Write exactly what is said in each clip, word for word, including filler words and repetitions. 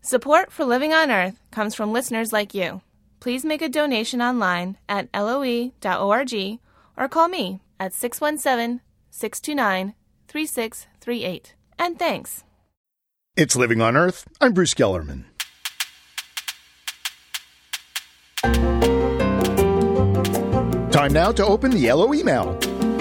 Support for Living on Earth comes from listeners like you. Please make a donation online at L O E dot org or call me at six one seven, six two nine, three six three eight. And thanks. It's Living on Earth. I'm Bruce Gellerman. Time now to open the L O email.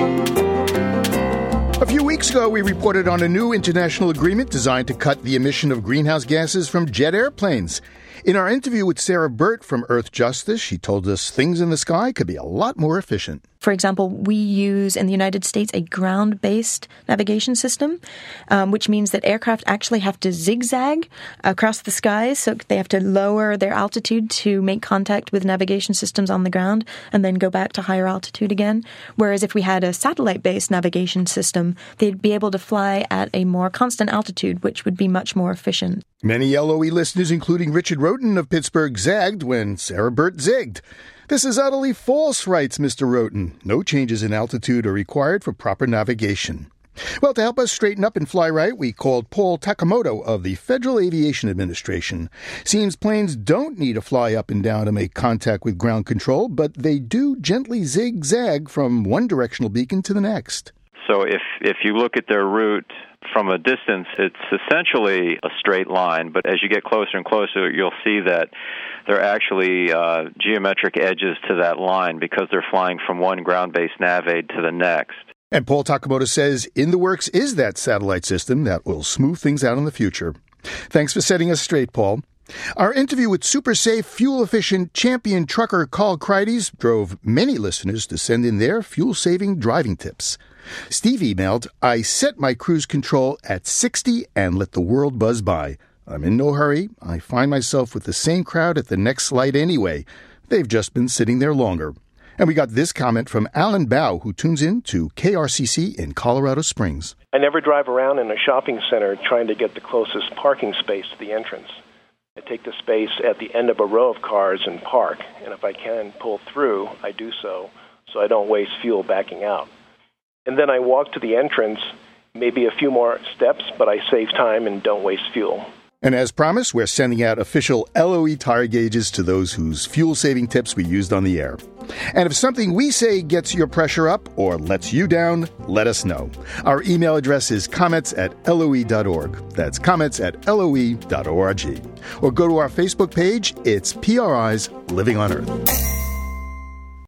A few weeks ago, we reported on a new international agreement designed to cut the emission of greenhouse gases from jet airplanes. In our interview with Sarah Burt from Earth Justice, she told us things in the sky could be a lot more efficient. For example, we use in the United States a ground-based navigation system, um, which means that aircraft actually have to zigzag across the skies. So they have to lower their altitude to make contact with navigation systems on the ground and then go back to higher altitude again. Whereas if we had a satellite-based navigation system, they'd be able to fly at a more constant altitude, which would be much more efficient. Many L O E listeners, including Richard Roten of Pittsburgh, zagged when Sarah Burt zigged. This is utterly false, writes Mister Roten. No changes in altitude are required for proper navigation. Well, to help us straighten up and fly right, we called Paul Takamoto of the Federal Aviation Administration. Seems planes don't need to fly up and down to make contact with ground control, but they do gently zigzag from one directional beacon to the next. So if if you look at their route from a distance, it's essentially a straight line, but as you get closer and closer, you'll see that there are actually uh, geometric edges to that line because they're flying from one ground-based nav aid to the next. And Paul Takamoto says in the works is that satellite system that will smooth things out in the future. Thanks for setting us straight, Paul. Our interview with super safe, fuel-efficient champion trucker Carl Kreides drove many listeners to send in their fuel-saving driving tips. Steve emailed, I set my cruise control at sixty and let the world buzz by. I'm in no hurry. I find myself with the same crowd at the next light anyway. They've just been sitting there longer. And we got this comment from Alan Bow, who tunes in to K R C C in Colorado Springs. I never drive around in a shopping center trying to get the closest parking space to the entrance. I take the space at the end of a row of cars and park, and if I can pull through, I do so, so I don't waste fuel backing out. And then I walk to the entrance, maybe a few more steps, but I save time and don't waste fuel. And as promised, we're sending out official L O E tire gauges to those whose fuel-saving tips we used on the air. And if something we say gets your pressure up or lets you down, let us know. Our email address is comments at L O E dot org. That's comments at L O E dot org. Or go to our Facebook page. It's P R I's Living on Earth.